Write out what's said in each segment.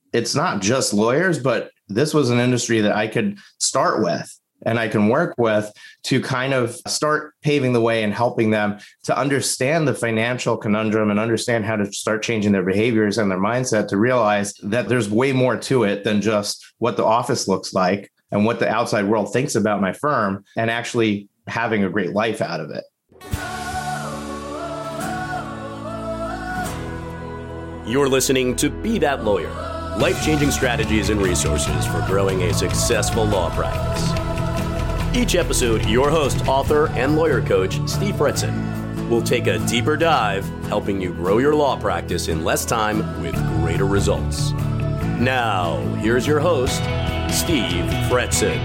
it's not just lawyers, but this was an industry that I could start with and I can work with to kind of start paving the way and helping them to understand the financial conundrum and understand how to start changing their behaviors and their mindset to realize that there's way more to it than just what the office looks like and what the outside world thinks about my firm, and actually having a great life out of it. You're listening to Be That Lawyer, life-changing strategies and resources for growing a successful law practice. Each episode, your host, author, and lawyer coach, Steve Fretzin, will take a deeper dive, helping you grow your law practice in less time with greater results. Now, here's your host, Steve Fretzin.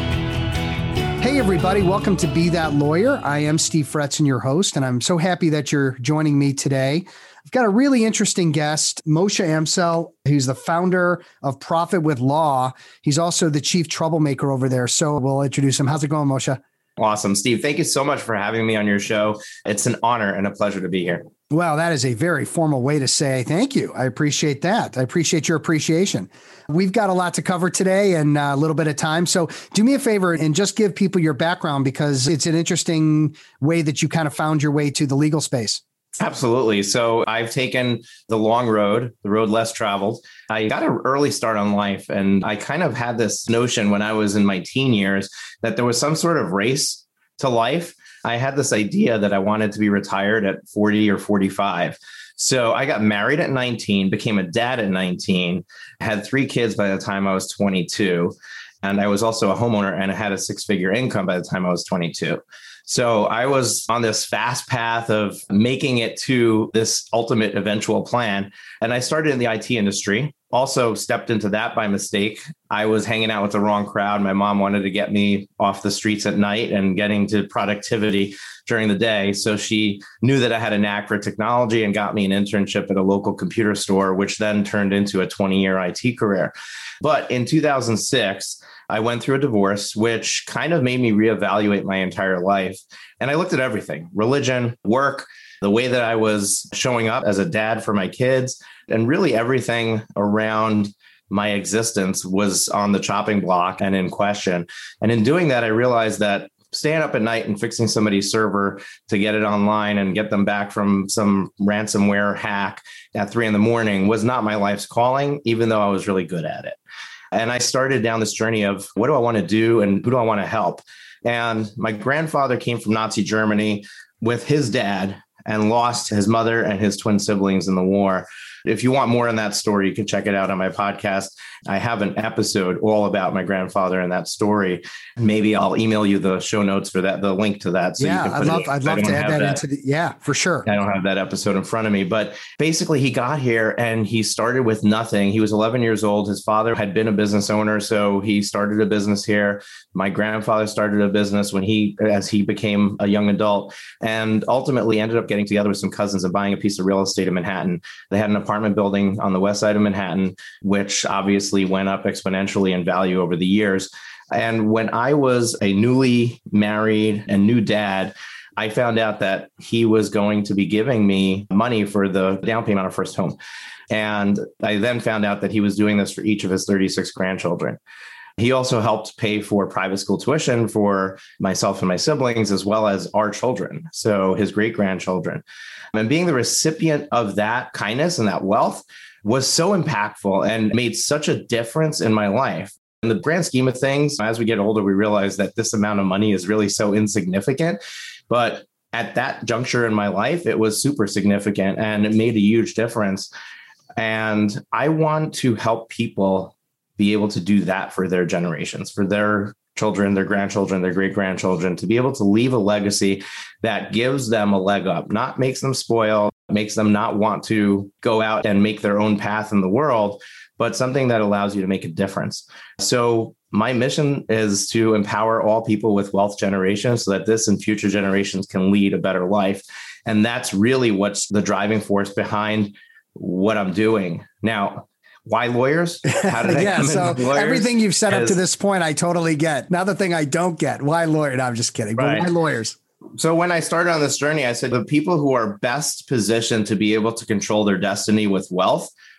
Hey, everybody. Welcome to Be That Lawyer. I am Steve Fretzin, your host, and I'm so happy that you're joining me today. I've got a really interesting guest, Moshe Amsel. He's the founder of Profit with Law. He's also the chief troublemaker over there. So we'll introduce him. How's it going, Moshe? Awesome. Steve, thank you so much for having me on your show. It's an honor and a pleasure to be here. Well, that is a very formal way to say thank you. I appreciate that. I appreciate your appreciation. We've got a lot to cover today and a little bit of time. So do me a favor and just give people your background, because it's an interesting way that you kind of found your way to the legal space. Absolutely. So I've taken the long road, the road less traveled. I got an early start on life, and I kind of had this notion when I was in my teen years that there was some sort of race to life. I had this idea that I wanted to be retired at 40 or 45. So I got married at 19, became a dad at 19, had 3 kids by the time I was 22. And I was also a homeowner and I had a 6-figure income by the time I was 22. So I was on this fast path of making it to this ultimate eventual plan. And I started in the IT industry, also stepped into that by mistake. I was hanging out with the wrong crowd. My mom wanted to get me off the streets at night and getting to productivity during the day. So she knew that I had a knack for technology and got me an internship at a local computer store, which then turned into a 20-year IT career. But in 2006, I went through a divorce, which kind of made me reevaluate my entire life. And I looked at everything: religion, work, the way that I was showing up as a dad for my kids, and really everything around my existence was on the chopping block and in question. And in doing that, I realized that staying up at night and fixing somebody's server to get it online and get them back from some ransomware hack at 3 a.m. was not my life's calling, even though I was really good at it. And I started down this journey of what do I want to do and who do I want to help? And my grandfather came from Nazi Germany with his dad and lost his mother and his twin siblings in the war. If you want more on that story, you can check it out on my podcast. I have an episode all about my grandfather and that story. Maybe I'll email you the show notes for that, the link to that. So yeah, you can I'd love to add that into the, yeah, for sure. I don't have that episode in front of me, but basically he got here and he started with nothing. He was 11 years old. His father had been a business owner, so he started a business here. My grandfather started a business as he became a young adult, and ultimately ended up getting together with some cousins and buying a piece of real estate in Manhattan. They had an apartment building on the west side of Manhattan, which obviously went up exponentially in value over the years. And when I was a newly married and new dad, I found out that he was going to be giving me money for the down payment on our first home. And I then found out that he was doing this for each of his 36 grandchildren. He also helped pay for private school tuition for myself and my siblings, as well as our children, so his great-grandchildren. And being the recipient of that kindness and that wealth was so impactful and made such a difference in my life. In the grand scheme of things, as we get older, we realize that this amount of money is really so insignificant. But at that juncture in my life, it was super significant and it made a huge difference. And I want to help people be able to do that for their generations, for their children, their grandchildren, their great-grandchildren, to be able to leave a legacy that gives them a leg up, not makes them spoil, makes them not want to go out and make their own path in the world, but something that allows you to make a difference. So my mission is to empower all people with wealth generation so that this and future generations can lead a better life. And that's really what's the driving force behind what I'm doing. Now, why lawyers? How did I come into lawyers? Everything you've said up to this point, I totally get. Now the thing I don't get, why lawyer? No, I'm just kidding. Right. But why lawyers? So when I started on this journey, I said the people who are best positioned to be able to control their destiny with wealth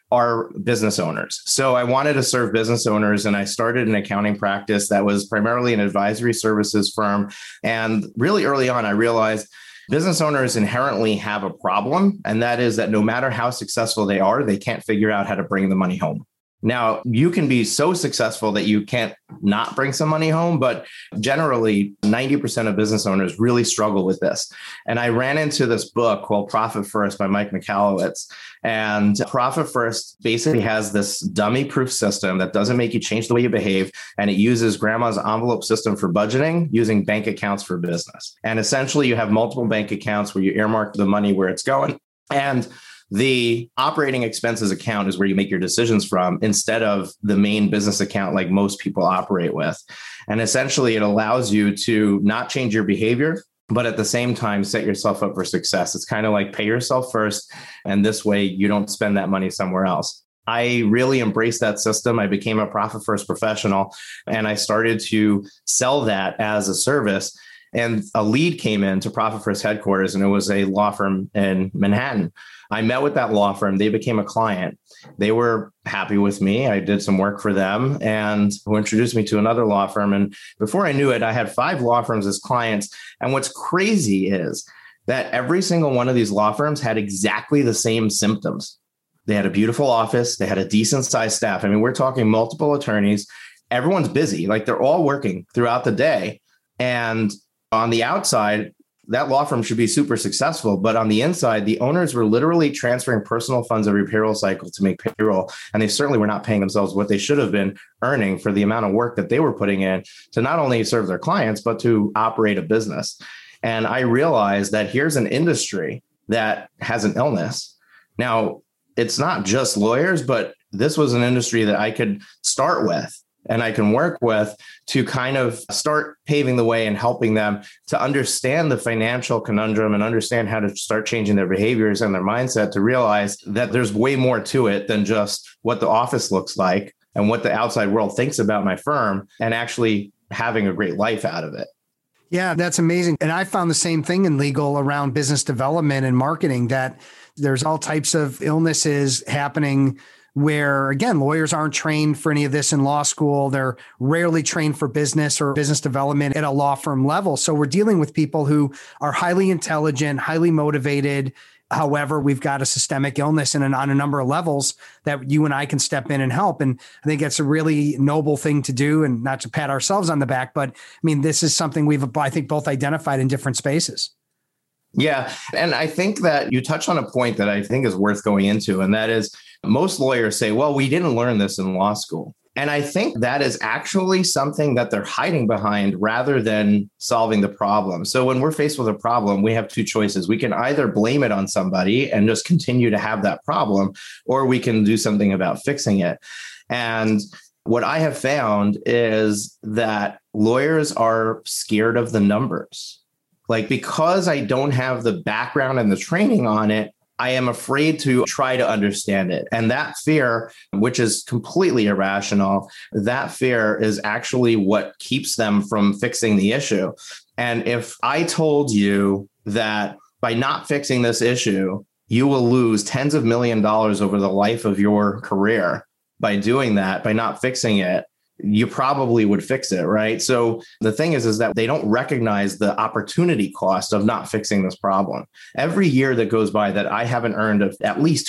are business owners. So I wanted to serve business owners, and I started an accounting practice that was primarily an advisory services firm. And really early on, I realized business owners inherently have a problem, and that is that no matter how successful they are, they can't figure out how to bring the money home. Now, you can be so successful that you can't not bring some money home, but generally 90% of business owners really struggle with this. And I ran into this book called Profit First by Mike Michalowicz. And Profit First basically has this dummy-proof system that doesn't make you change the way you behave. And it uses grandma's envelope system for budgeting using bank accounts for business. And essentially, you have multiple bank accounts where you earmark the money where it's going. And the operating expenses account is where you make your decisions from instead of the main business account like most people operate with. And essentially, it allows you to not change your behavior, but at the same time, set yourself up for success. It's kind of like pay yourself first. And this way, you don't spend that money somewhere else. I really embraced that system. I became a Profit First professional, and I started to sell that as a service. And a lead came into Profit First headquarters, and it was a law firm in Manhattan. I met with that law firm. They became a client. They were happy with me. I did some work for them, and who introduced me to another law firm. And before I knew it, I had 5 law firms as clients. And what's crazy is that every single one of these law firms had exactly the same symptoms. They had a beautiful office. They had a decent sized staff. I mean, we're talking multiple attorneys. Everyone's busy. Like, they're all working throughout the day. And on the outside, that law firm should be super successful. But on the inside, the owners were literally transferring personal funds every payroll cycle to make payroll. And they certainly were not paying themselves what they should have been earning for the amount of work that they were putting in to not only serve their clients, but to operate a business. And I realized that here's an industry that has an illness. Now, it's not just lawyers, but this was an industry that I could start with and I can work with to kind of start paving the way and helping them to understand the financial conundrum and understand how to start changing their behaviors and their mindset to realize that there's way more to it than just what the office looks like and what the outside world thinks about my firm, and actually having a great life out of it. Yeah, that's amazing. And I found the same thing in legal around business development and marketing, that there's all types of illnesses happening where, again, lawyers aren't trained for any of this in law school. They're rarely trained for business or business development at a law firm level. So we're dealing with people who are highly intelligent, highly motivated. However, we've got a systemic illness and on a number of levels that you and I can step in and help. And I think it's a really noble thing to do, and not to pat ourselves on the back, but I mean, this is something we've, I think, both identified in different spaces. Yeah. And I think that you touch on a point that I think is worth going into. And that is, most lawyers say, well, we didn't learn this in law school. And I think that is actually something that they're hiding behind rather than solving the problem. So when we're faced with a problem, we have 2 choices. We can either blame it on somebody and just continue to have that problem, or we can do something about fixing it. And what I have found is that lawyers are scared of the numbers. Like, because I don't have the background and the training on it, I am afraid to try to understand it. And that fear, which is completely irrational, that fear is actually what keeps them from fixing the issue. And if I told you that by not fixing this issue, you will lose tens of millions of dollars over the life of your career by doing that, by not fixing it, you probably would fix it, right? So the thing is that they don't recognize the opportunity cost of not fixing this problem. Every year that goes by that I haven't earned at least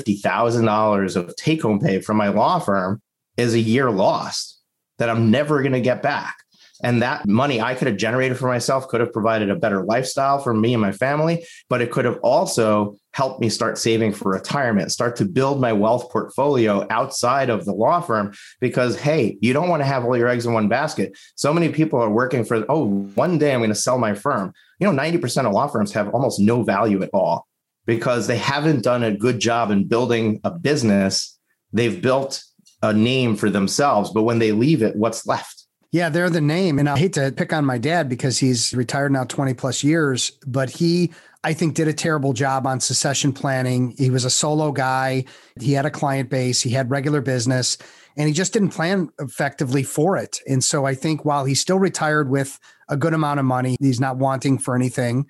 $250,000 of take-home pay from my law firm is a year lost that I'm never going to get back. And that money I could have generated for myself could have provided a better lifestyle for me and my family, but it could have also helped me start saving for retirement, start to build my wealth portfolio outside of the law firm. Because, hey, you don't want to have all your eggs in one basket. So many people are working for, one day I'm going to sell my firm. 90% of law firms have almost no value at all because they haven't done a good job in building a business. They've built a name for themselves, but when they leave it, what's left? Yeah, they're the name. And I hate to pick on my dad because he's retired now 20 plus years, but he, I think, did a terrible job on succession planning. He was a solo guy. He had a client base. He had regular business, and he just didn't plan effectively for it. And so I think while he's still retired with a good amount of money, he's not wanting for anything.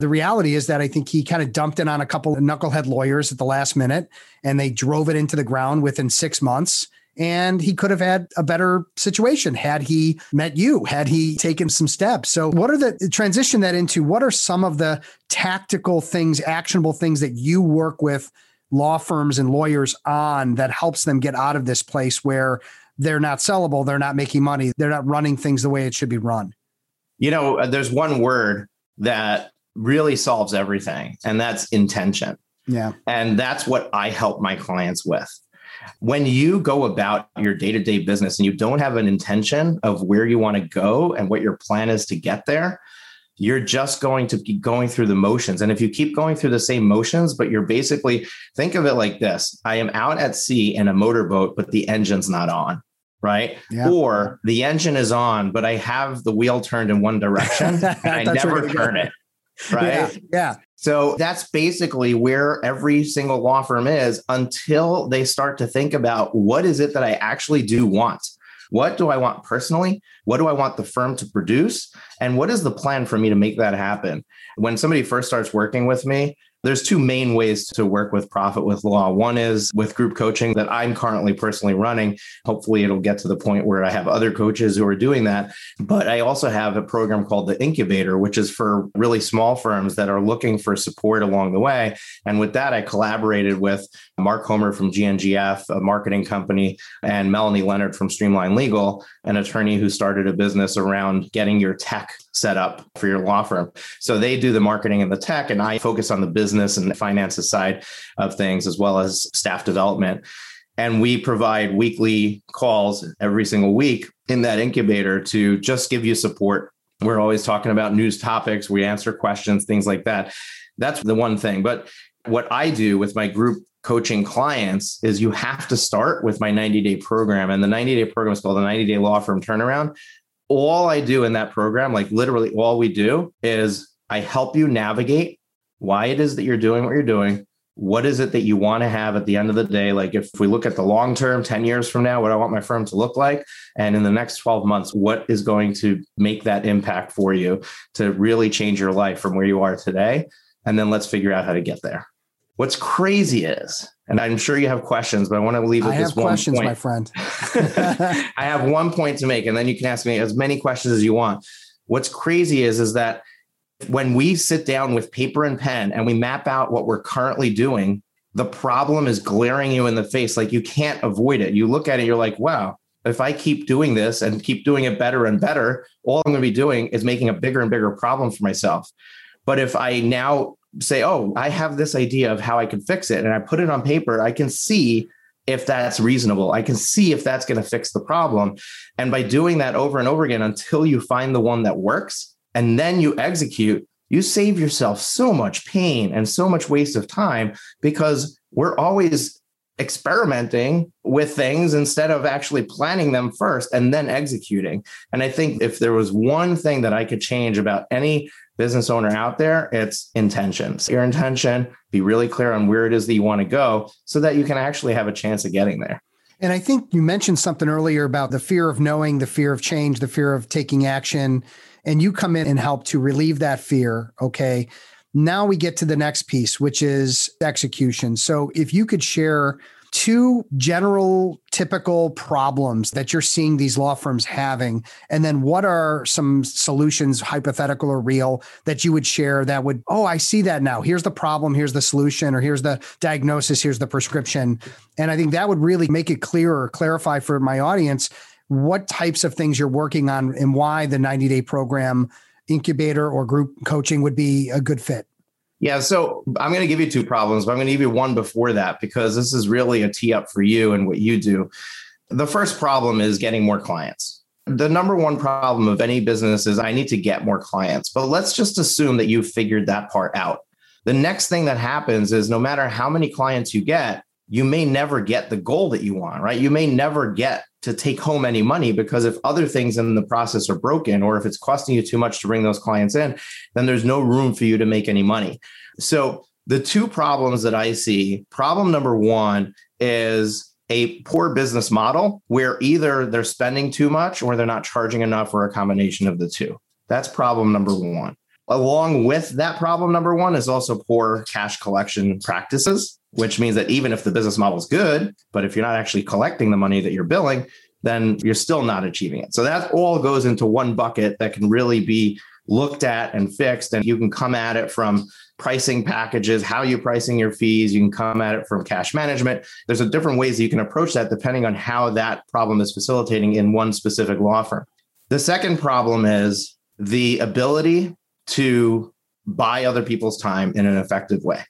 the reality is that I think he kind of dumped in on a couple of knucklehead lawyers at the last minute, and they drove it into the ground within 6 months. And he could have had a better situation had he met you, had he taken some steps. So what are transition that into, what are some of the tactical things, actionable things that you work with law firms and lawyers on that helps them get out of this place where they're not sellable, they're not making money, they're not running things the way it should be run? There's one word that really solves everything, and that's intention. Yeah. And that's what I help my clients with. When you go about your day-to-day business and you don't have an intention of where you want to go and what your plan is to get there, you're just going to keep going through the motions. And if you keep going through the same motions, but you're basically, think of it like this: I am out at sea in a motorboat, but the engine's not on, right? Yeah. Or the engine is on, but I have the wheel turned in one direction and I never turn it, right? Yeah. So that's basically where every single law firm is until they start to think about, what is it that I actually do want? What do I want personally? What do I want the firm to produce? And what is the plan for me to make that happen? When somebody first starts working with me, there's two main ways to work with Profit with Law. One is with group coaching that I'm currently personally running. Hopefully it'll get to the point where I have other coaches who are doing that. But I also have a program called the Incubator, which is for really small firms that are looking for support along the way. And with that, I collaborated with Mark Homer from GNGF, a marketing company, and Melanie Leonard from Streamline Legal, an attorney who started a business around getting your tech set up for your law firm. So they do the marketing and the tech, and I focus on the business and the finances side of things, as well as staff development. And we provide weekly calls every single week in that incubator to just give you support. We're always talking about news topics. We answer questions, things like that. That's the one thing. But what I do with my group coaching clients is you have to start with my 90-day program. And the 90-day program is called the 90-day Law Firm Turnaround. All I do in that program, like literally all we do, is I help you navigate why it is that you're doing what you're doing. What is it that you want to have at the end of the day? Like if we look at the long term, 10 years from now, what I want my firm to look like. And in the next 12 months, what is going to make that impact for you to really change your life from where you are today? And then let's figure out how to get there. What's crazy is, and I'm sure you have questions, but I want to leave with this one point. I have questions, my friend. I have one point to make, and then you can ask me as many questions as you want. What's crazy is that when we sit down with paper and pen and we map out what we're currently doing, the problem is glaring you in the face. Like you can't avoid it. You look at it, you're like, wow, if I keep doing this and keep doing it better and better, all I'm going to be doing is making a bigger and bigger problem for myself. But if I now say, oh, I have this idea of how I can fix it, and I put it on paper, I can see if that's reasonable. I can see if that's going to fix the problem. And by doing that over and over again until you find the one that works, and then you execute, you save yourself so much pain and so much waste of time, because we're always experimenting with things instead of actually planning them first and then executing. And I think if there was one thing that I could change about any business owner out there, it's intentions. Your intention, be really clear on where it is that you want to go so that you can actually have a chance of getting there. And I think you mentioned something earlier about the fear of knowing, the fear of change, the fear of taking action, and you come in and help to relieve that fear. Okay. Now we get to the next piece, which is execution. So if you could share two general typical problems that you're seeing these law firms having, and then what are some solutions, hypothetical or real, that you would share that would, oh, I see that now. Here's the problem, here's the solution, or here's the diagnosis, here's the prescription. And I think that would really make it clear or clarify for my audience what types of things you're working on and why the 90-day program, incubator, or group coaching would be a good fit. Yeah. So I'm going to give you two problems, but I'm going to give you one before that, because this is really a tee up for you and what you do. The first problem is getting more clients. The number one problem of any business is I need to get more clients, but let's just assume that you've figured that part out. The next thing that happens is no matter how many clients you get, you may never get the goal that you want, right? You may never get to take home any money, because if other things in the process are broken, or if it's costing you too much to bring those clients in, then there's no room for you to make any money. So the two problems that I see, problem number one is a poor business model where either they're spending too much or they're not charging enough, or a combination of the two. That's problem number one. Along with that problem, number one is also poor cash collection practices, which means that even if the business model is good, but if you're not actually collecting the money that you're billing, then you're still not achieving it. So that all goes into one bucket that can really be looked at and fixed. And you can come at it from pricing packages, how you're pricing your fees. You can come at it from cash management. There's a different ways that you can approach that depending on how that problem is facilitating in one specific law firm. The second problem is the ability to buy other people's time in an effective way.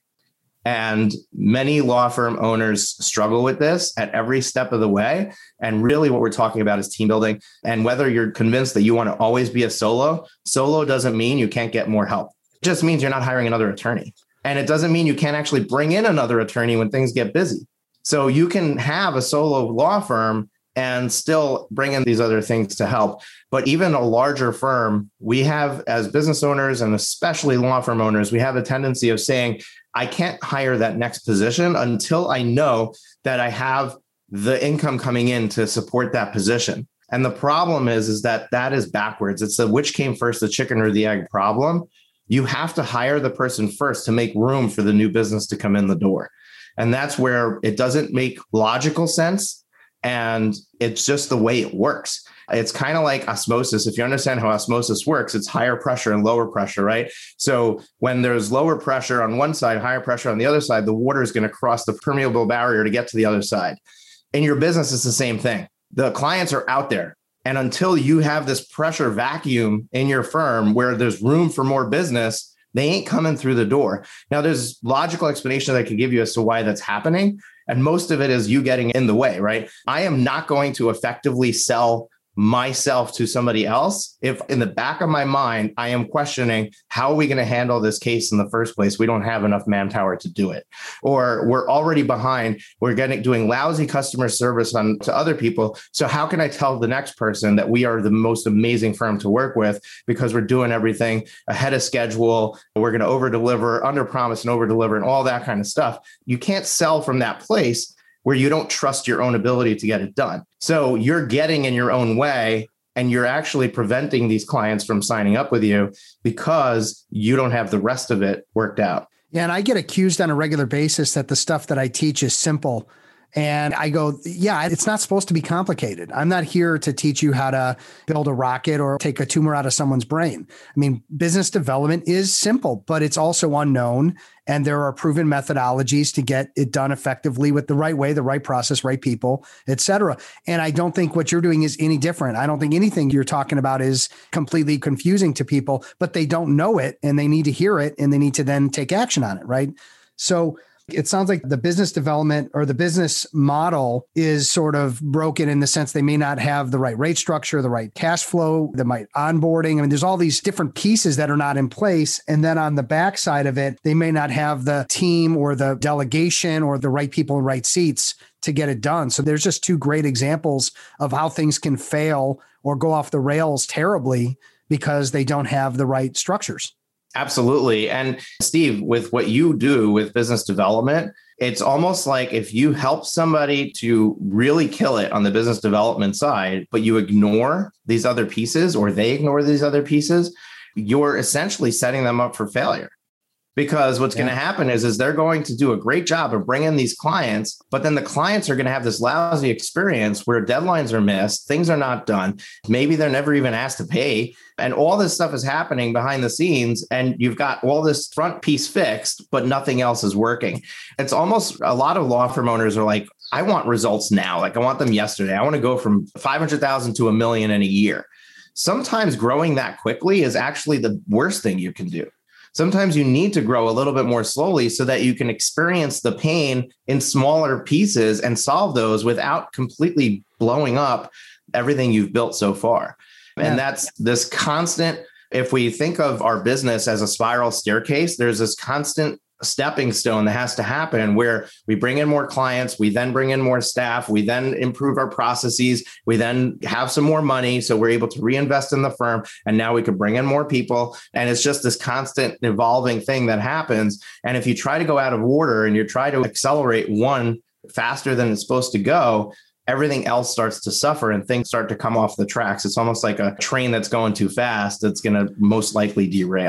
And many law firm owners struggle with this at every step of the way. And really what we're talking about is team building. And whether you're convinced that you want to always be a solo doesn't mean you can't get more help. It just means you're not hiring another attorney. And it doesn't mean you can't actually bring in another attorney when things get busy. So you can have a solo law firm and still bring in these other things to help. But even a larger firm, we have, as business owners and especially law firm owners, we have a tendency of saying, I can't hire that next position until I know that I have the income coming in to support that position. And the problem is that is backwards. It's the which came first, the chicken or the egg problem. You have to hire the person first to make room for the new business to come in the door. And that's where it doesn't make logical sense. And it's just the way it works. It's kind of like osmosis. If you understand how osmosis works, it's higher pressure and lower pressure, right? So when there's lower pressure on one side, higher pressure on the other side, the water is going to cross the permeable barrier to get to the other side. In your business, it's the same thing. The clients are out there. And until you have this pressure vacuum in your firm where there's room for more business, they ain't coming through the door. Now, there's logical explanation that I could give you as to why that's happening. And most of it is you getting in the way, right? I am not going to effectively sell myself to somebody else if in the back of my mind, I am questioning, how are we going to handle this case in the first place? We don't have enough manpower to do it. Or we're already behind. We're doing lousy customer service to other people. So how can I tell the next person that we are the most amazing firm to work with because we're doing everything ahead of schedule? We're going to over deliver, under promise and over deliver and all that kind of stuff. You can't sell from that place where you don't trust your own ability to get it done. So you're getting in your own way and you're actually preventing these clients from signing up with you because you don't have the rest of it worked out. Yeah, and I get accused on a regular basis that the stuff that I teach is simple. And I go, yeah, it's not supposed to be complicated. I'm not here to teach you how to build a rocket or take a tumor out of someone's brain. I mean, business development is simple, but it's also unknown. And there are proven methodologies to get it done effectively with the right way, the right process, right people, et cetera. And I don't think what you're doing is any different. I don't think anything you're talking about is completely confusing to people, but they don't know it and they need to hear it and they need to then take action on it, right? So it sounds like the business development or the business model is sort of broken in the sense they may not have the right rate structure, the right cash flow, the right onboarding. I mean, there's all these different pieces that are not in place. And then on the backside of it, they may not have the team or the delegation or the right people in right seats to get it done. So there's just two great examples of how things can fail or go off the rails terribly because they don't have the right structures. Absolutely. And Steve, with what you do with business development, it's almost like if you help somebody to really kill it on the business development side, but you ignore these other pieces or they ignore these other pieces, you're essentially setting them up for failure. Because what's going to happen is they're going to do a great job of bringing these clients, but then the clients are going to have this lousy experience where deadlines are missed, things are not done. Maybe they're never even asked to pay. And all this stuff is happening behind the scenes. And you've got all this front piece fixed, but nothing else is working. It's almost a lot of law firm owners are like, I want results now. Like I want them yesterday. I want to go from 500,000 to $1 million in a year. Sometimes growing that quickly is actually the worst thing you can do. Sometimes you need to grow a little bit more slowly so that you can experience the pain in smaller pieces and solve those without completely blowing up everything you've built so far. Yeah. And that's this constant, if we think of our business as a spiral staircase, there's this constant stepping stone that has to happen where we bring in more clients, we then bring in more staff, we then improve our processes, we then have some more money. So we're able to reinvest in the firm and now we can bring in more people. And it's just this constant evolving thing that happens. And if you try to go out of order and you try to accelerate one faster than it's supposed to go, everything else starts to suffer and things start to come off the tracks. It's almost like a train that's going too fast that's going to most likely derail.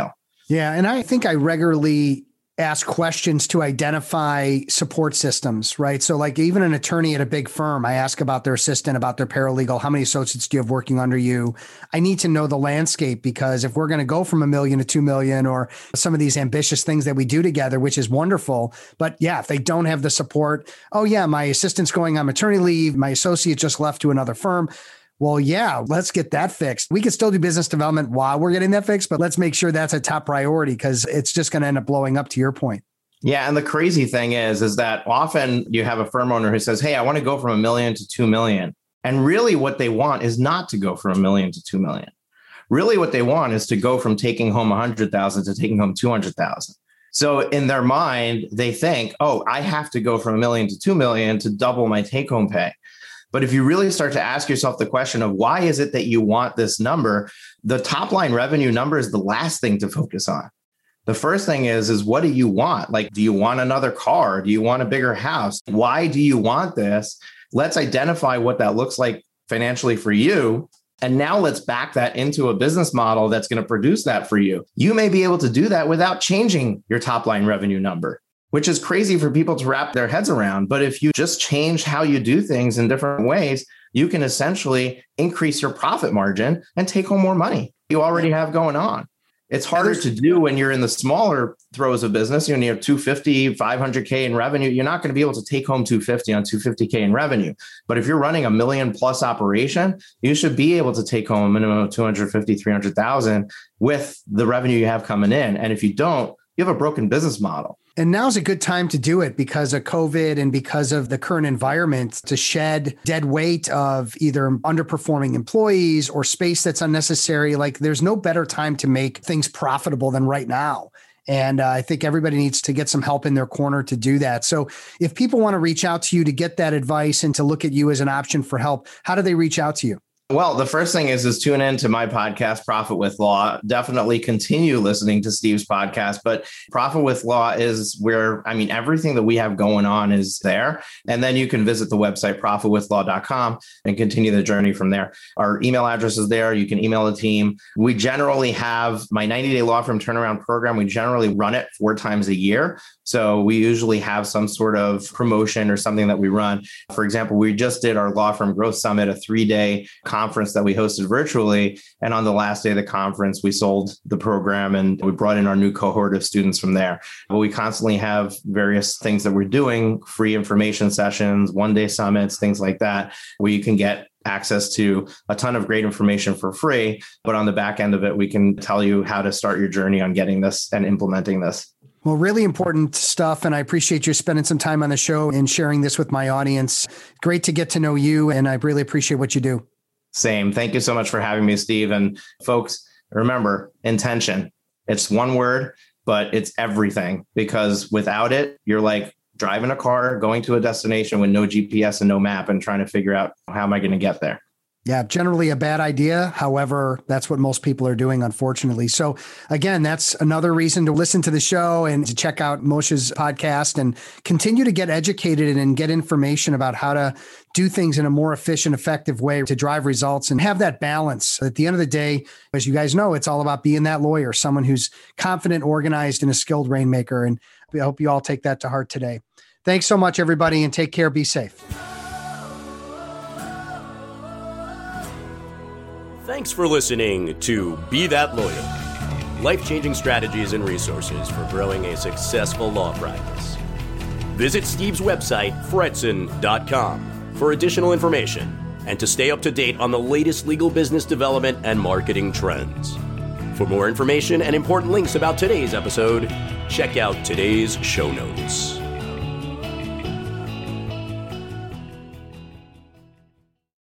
Yeah. And I think I regularly ask questions to identify support systems, right? So like even an attorney at a big firm, I ask about their assistant, about their paralegal, how many associates do you have working under you? I need to know the landscape, because if we're going to go from $1 million to $2 million, or some of these ambitious things that we do together, which is wonderful. But yeah, if they don't have the support, oh yeah, my assistant's going on maternity leave, my associate just left to another firm. Well, yeah, let's get that fixed. We can still do business development while we're getting that fixed, but let's make sure that's a top priority, because it's just going to end up blowing up, to your point. Yeah. And the crazy thing is that often you have a firm owner who says, hey, I want to go from $1 million to $2 million. And really what they want is not to go from $1 million to $2 million. Really what they want is to go from taking home $100,000 to taking home $200,000. So in their mind, they think, oh, I have to go from $1 million to $2 million to double my take home pay. But if you really start to ask yourself the question of why is it that you want this number, the top line revenue number is the last thing to focus on. The first thing is what do you want? Like, do you want another car? Do you want a bigger house? Why do you want this? Let's identify what that looks like financially for you. And now let's back that into a business model that's going to produce that for you. You may be able to do that without changing your top line revenue number, which is crazy for people to wrap their heads around. But if you just change how you do things in different ways, you can essentially increase your profit margin and take home more money you already have going on. It's harder to do when you're in the smaller throes of business. You have 250, 500K in revenue. You're not going to be able to take home 250 on 250K in revenue. But if you're running $1 million plus operation, you should be able to take home a minimum of 250, 300,000 with the revenue you have coming in. And if you don't, you have a broken business model. And now's a good time to do it because of COVID and because of the current environment, to shed dead weight of either underperforming employees or space that's unnecessary. Like, there's no better time to make things profitable than right now. And I think everybody needs to get some help in their corner to do that. So if people want to reach out to you to get that advice and to look at you as an option for help, how do they reach out to you? Well, the first thing is tune in to my podcast, Profit with Law. Definitely continue listening to Steve's podcast, but Profit with Law is where, everything that we have going on is there. And then you can visit the website, profitwithlaw.com, and continue the journey from there. Our email address is there. You can email the team. We generally have my 90-day law firm turnaround program. We generally run it 4 times a year. So we usually have some sort of promotion or something that we run. For example, we just did our Law Firm Growth Summit, a 3-day conference that we hosted virtually. And on the last day of the conference, we sold the program and we brought in our new cohort of students from there. But we constantly have various things that we're doing, free information sessions, 1-day summits, things like that, where you can get access to a ton of great information for free. But on the back end of it, we can tell you how to start your journey on getting this and implementing this. Well, really important stuff. And I appreciate you spending some time on the show and sharing this with my audience. Great to get to know you. And I really appreciate what you do. Same. Thank you so much for having me, Steve. And folks, remember, intention. It's one word, but it's everything, because without it, you're like driving a car, going to a destination with no GPS and no map and trying to figure out, how am I going to get there? Yeah, generally a bad idea. However, that's what most people are doing, unfortunately. So again, that's another reason to listen to the show and to check out Moshe's podcast and continue to get educated and get information about how to do things in a more efficient, effective way to drive results and have that balance. At the end of the day, as you guys know, it's all about being that lawyer, someone who's confident, organized, and a skilled rainmaker. And I hope you all take that to heart today. Thanks so much, everybody, and take care. Be safe. Thanks for listening to Be That Lawyer, life-changing strategies and resources for growing a successful law practice. Visit Steve's website, fretzin.com, for additional information and to stay up to date on the latest legal business development and marketing trends. For more information and important links about today's episode, check out today's show notes.